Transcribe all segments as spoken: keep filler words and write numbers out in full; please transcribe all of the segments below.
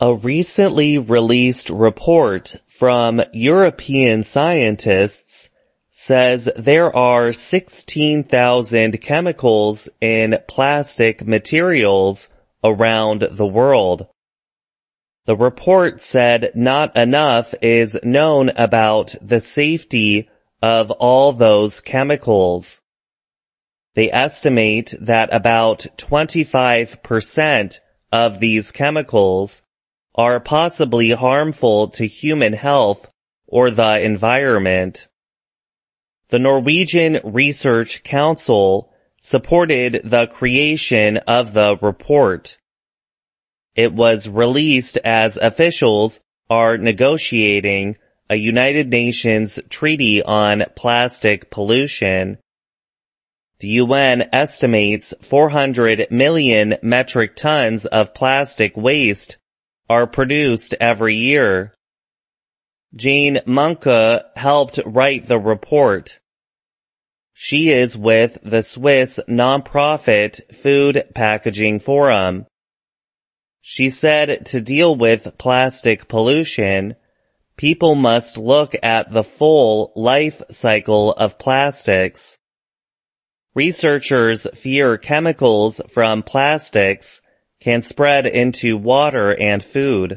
A recently released report from European scientists says there are sixteen thousand chemicals in plastic materials around the world. The report said not enough is known about the safety of all those chemicals. They estimate that about twenty-five percent of these chemicals are possibly harmful to human health or the environment. The Norwegian Research Council supported the creation of the report. It was released as officials are negotiating a United Nations treaty on plastic pollution. The U N estimates four hundred million metric tons of plastic waste are produced every year. Jane Munke helped write the report. She is with the Swiss nonprofit Food Packaging Forum. She said to deal with plastic pollution, people must look at the full life cycle of plastics. Researchers fear chemicals from plastics can spread into water and food.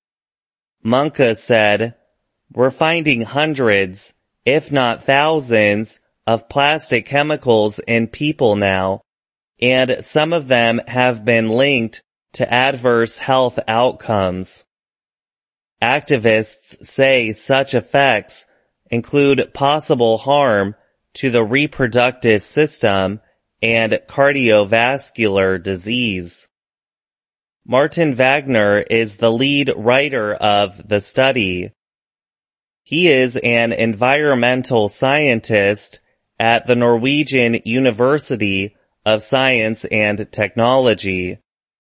Munke said, "We're finding hundreds, if not thousands, of plastic chemicals in people now, and some of them have been linked to adverse health outcomes." Activists say such effects include possible harm to the reproductive system and cardiovascular disease. Martin Wagner is the lead writer of the study. He is an environmental scientist at the Norwegian University of Science and Technology.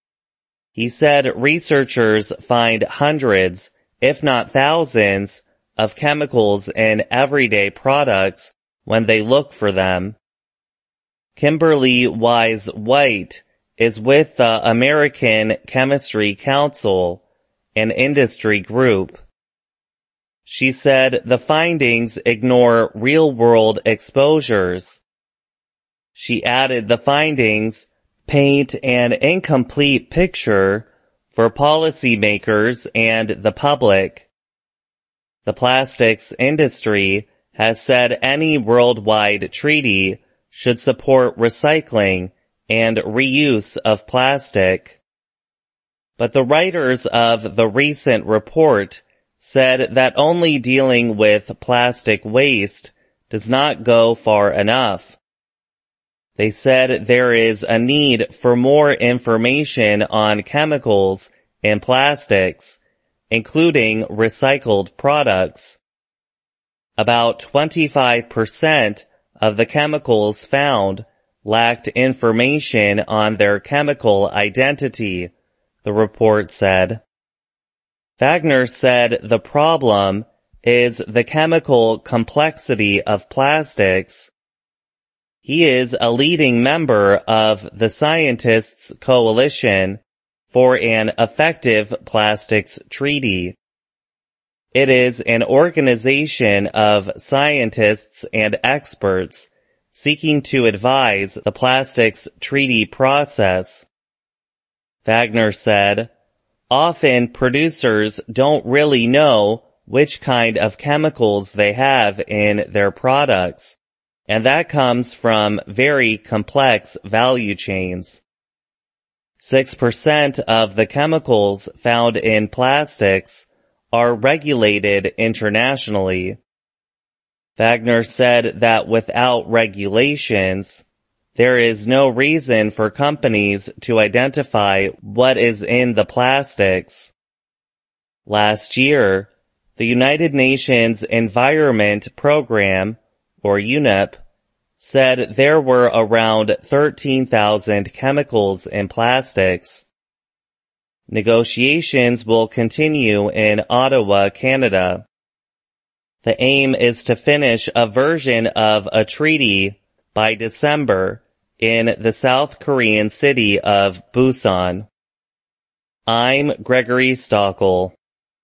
He said researchers find hundreds, if not thousands, of chemicals in everyday products when they look for them. Kimberly Wise White is with the American Chemistry Council, an industry group. She said the findings ignore real-world exposures. She added the findings paint an incomplete picture for policymakers and the public. The plastics industry has said any worldwide treaty should support recycling and reuse of plastic. But the writers of the recent report said that only dealing with plastic waste does not go far enough. They said there is a need for more information on chemicals in plastics, including recycled products. About twenty-five percent of the chemicals found lacked information on their chemical identity, the report said. Wagner said the problem is the chemical complexity of plastics. He is a leading member of the Scientists' Coalition for an Effective Plastics Treaty. It is an organization of scientists and experts seeking to advise the plastics treaty process. Wagner said, "Often producers don't really know which kind of chemicals they have in their products, and that comes from very complex value chains. Six percent of the chemicals found in plastics are regulated internationally." Wagner said that without regulations, there is no reason for companies to identify what is in the plastics. Last year, the United Nations Environment Program, or U N E P, said there were around thirteen thousand chemicals in plastics. Negotiations will continue in Ottawa, Canada. The aim is to finish a version of a treaty by December in the South Korean city of Busan. I'm Gregory Stockel.